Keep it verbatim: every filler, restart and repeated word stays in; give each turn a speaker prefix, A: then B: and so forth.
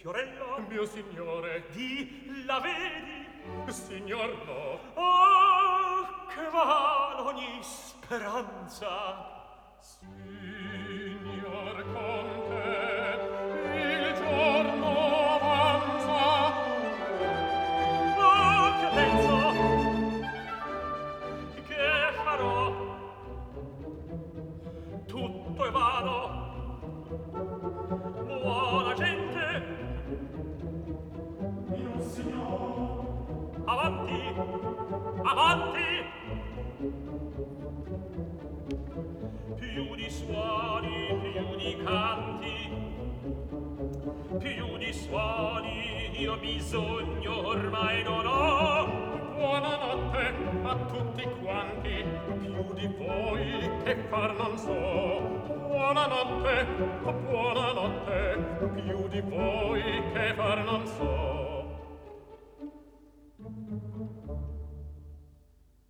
A: Fiorello,
B: mio signore,
A: di la vedi?
B: Signor no.
A: Oh, che va ogni speranza.
B: Signor Conte, il giorno avanza.
A: Oh, che penso? Che farò? Tutto è vano. Buona gente,
B: Mio signor,
A: avanti, avanti. Più di suoni, più di canti, più di suoni io bisogno ormai non ho.
B: buonanotte a tutti quanti, più di voi che far non so. Buonanotte, buonanotte, più di voi che